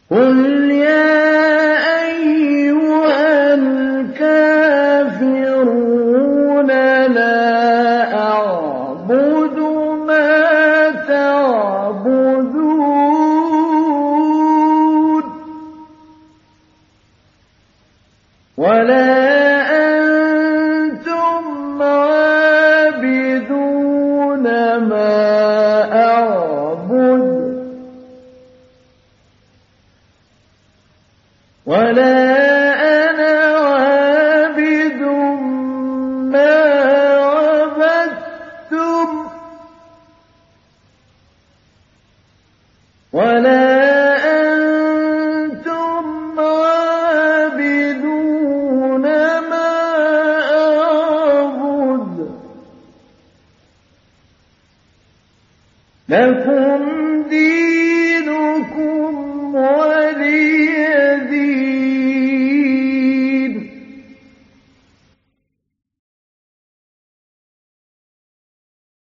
قُلْ يَا أَيُّهَا الْكَافِرُونَ لَا أَعْبُدُ مَا تَعْبُدُونَ وَلَا أَنتُمْ عَابِدُونَ مَا أَعْبُدُ وَلَا